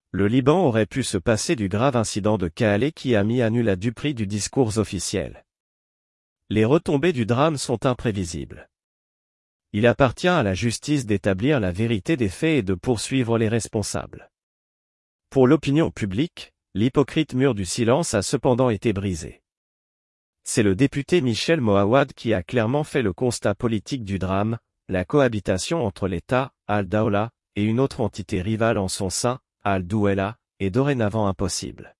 Le Liban aurait pu se passer du grave incident de Kaale qui a mis à nu la duperie du discours officiel. Les retombées du drame sont imprévisibles. Il appartient à la justice d'établir la vérité des faits et de poursuivre les responsables. Pour l'opinion publique, l'hypocrite mur du silence a cependant été brisé. C'est le député Michel Moawad qui a clairement fait le constat politique du drame, la cohabitation entre l'État, Al-Dawla, et une autre entité rivale en son sein, Al-Douela, est dorénavant impossible.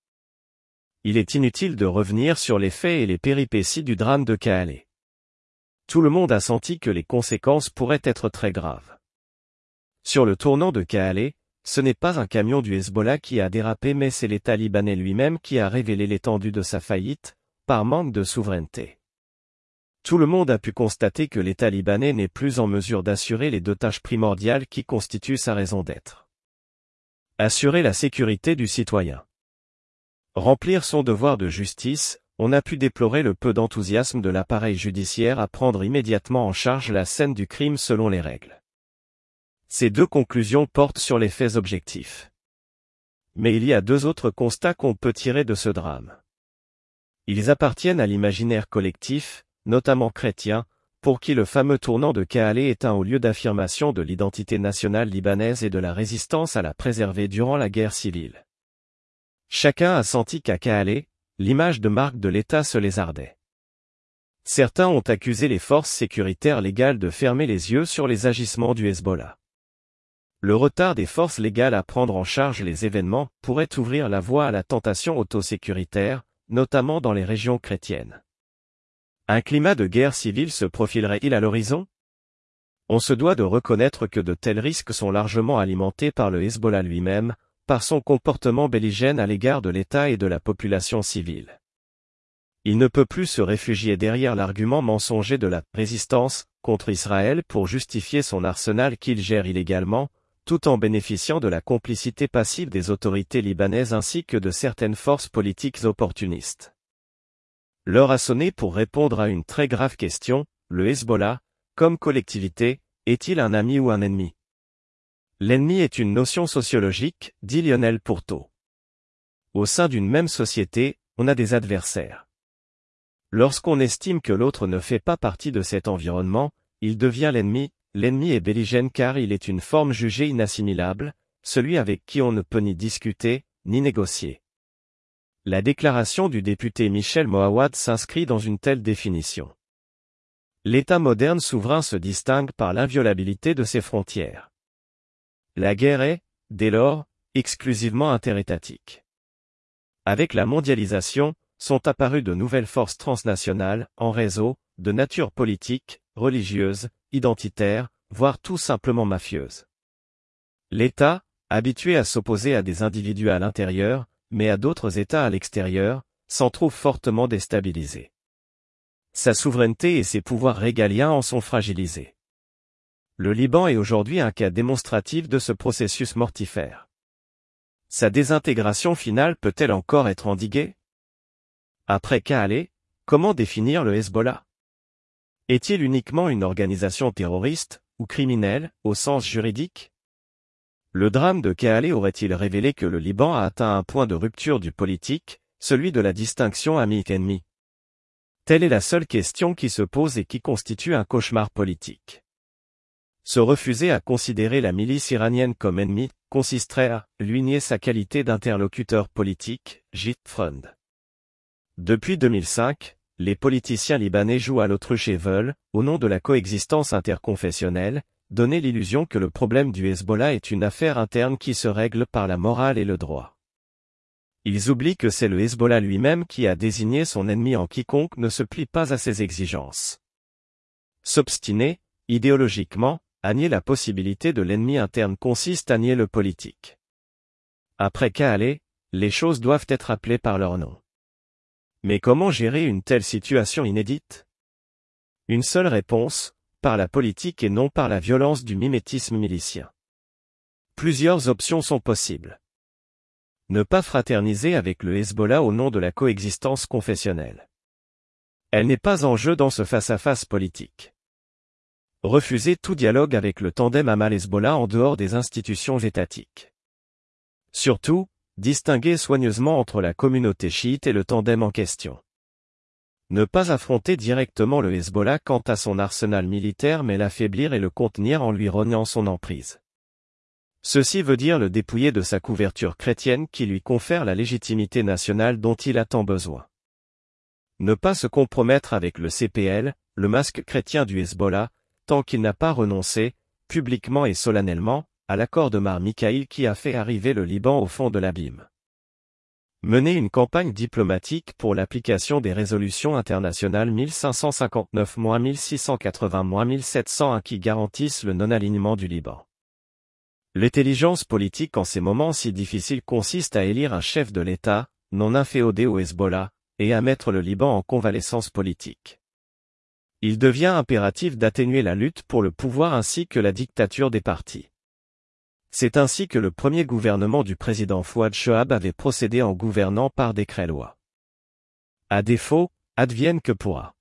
Il est inutile de revenir sur les faits et les péripéties du drame de Kaale. Tout le monde a senti que les conséquences pourraient être très graves. Sur le tournant de Kaale, ce n'est pas un camion du Hezbollah qui a dérapé mais c'est l'État libanais lui-même qui a révélé l'étendue de sa faillite, par manque de souveraineté. Tout le monde a pu constater que l'État libanais n'est plus en mesure d'assurer les deux tâches primordiales qui constituent sa raison d'être. Assurer la sécurité du citoyen. Remplir son devoir de justice, on a pu déplorer le peu d'enthousiasme de l'appareil judiciaire à prendre immédiatement en charge la scène du crime selon les règles. Ces deux conclusions portent sur les faits objectifs. Mais il y a deux autres constats qu'on peut tirer de ce drame. Ils appartiennent à l'imaginaire collectif, notamment chrétien, pour qui le fameux tournant de Kaale est un haut lieu d'affirmation de l'identité nationale libanaise et de la résistance à la préserver durant la guerre civile. Chacun a senti qu'à Kaale, l'image de marque de l'État se lézardait. Certains ont accusé les forces sécuritaires légales de fermer les yeux sur les agissements du Hezbollah. Le retard des forces légales à prendre en charge les événements pourrait ouvrir la voie à la tentation autosécuritaire, notamment dans les régions chrétiennes. Un climat de guerre civile se profilerait-il à l'horizon? On se doit de reconnaître que de tels risques sont largement alimentés par le Hezbollah lui-même, par son comportement belligène à l'égard de l'État et de la population civile. Il ne peut plus se réfugier derrière l'argument mensonger de la résistance contre Israël pour justifier son arsenal qu'il gère illégalement, tout en bénéficiant de la complicité passive des autorités libanaises ainsi que de certaines forces politiques opportunistes. L'heure a sonné pour répondre à une très grave question, le Hezbollah, comme collectivité, est-il un ami ou un ennemi? L'ennemi est une notion sociologique, dit Lionel Pourteau. Au sein d'une même société, on a des adversaires. Lorsqu'on estime que l'autre ne fait pas partie de cet environnement, il devient l'ennemi. L'ennemi est belligène car il est une forme jugée inassimilable, celui avec qui on ne peut ni discuter, ni négocier. La déclaration du député Michel Moawad s'inscrit dans une telle définition. L'État moderne souverain se distingue par l'inviolabilité de ses frontières. La guerre est, dès lors, exclusivement interétatique. Avec la mondialisation, sont apparues de nouvelles forces transnationales, en réseau, de nature politique, religieuse, identitaire, voire tout simplement mafieuse. L'État, habitué à s'opposer à des individus à l'intérieur, mais à d'autres États à l'extérieur, s'en trouve fortement déstabilisé. Sa souveraineté et ses pouvoirs régaliens en sont fragilisés. Le Liban est aujourd'hui un cas démonstratif de ce processus mortifère. Sa désintégration finale peut-elle encore être endiguée? Après Kaale, comment définir le Hezbollah? Est-il uniquement une organisation terroriste, ou criminelle, au sens juridique? Le drame de Kaale aurait-il révélé que le Liban a atteint un point de rupture du politique, celui de la distinction ami-ennemi? Telle est la seule question qui se pose et qui constitue un cauchemar politique. Se refuser à considérer la milice iranienne comme ennemie, consisterait à lui nier sa qualité d'interlocuteur politique, J. Freund. Depuis 2005, les politiciens libanais jouent à l'autruche et veulent, au nom de la coexistence interconfessionnelle, donner l'illusion que le problème du Hezbollah est une affaire interne qui se règle par la morale et le droit. Ils oublient que c'est le Hezbollah lui-même qui a désigné son ennemi en quiconque ne se plie pas à ses exigences. S'obstiner, idéologiquement, à nier la possibilité de l'ennemi interne consiste à nier le politique. Après Kaale, les choses doivent être appelées par leur nom. Mais comment gérer une telle situation inédite? Une seule réponse, par la politique et non par la violence du mimétisme milicien. Plusieurs options sont possibles. Ne pas fraterniser avec le Hezbollah au nom de la coexistence confessionnelle. Elle n'est pas en jeu dans ce face-à-face politique. Refuser tout dialogue avec le tandem Hamas-Hezbollah en dehors des institutions étatiques. Surtout, distinguer soigneusement entre la communauté chiite et le tandem en question. Ne pas affronter directement le Hezbollah quant à son arsenal militaire mais l'affaiblir et le contenir en lui rognant son emprise. Ceci veut dire le dépouiller de sa couverture chrétienne qui lui confère la légitimité nationale dont il a tant besoin. Ne pas se compromettre avec le CPL, le masque chrétien du Hezbollah, tant qu'il n'a pas renoncé, publiquement et solennellement, à l'accord de Mar Mikhaïl qui a fait arriver le Liban au fond de l'abîme. Mener une campagne diplomatique pour l'application des résolutions internationales 1559-1680-1701 qui garantissent le non-alignement du Liban. L'intelligence politique en ces moments si difficiles consiste à élire un chef de l'État, non inféodé au Hezbollah, et à mettre le Liban en convalescence politique. Il devient impératif d'atténuer la lutte pour le pouvoir ainsi que la dictature des partis. C'est ainsi que le premier gouvernement du président Fouad Chehab avait procédé en gouvernant par décret-loi. À défaut, advienne que pourra.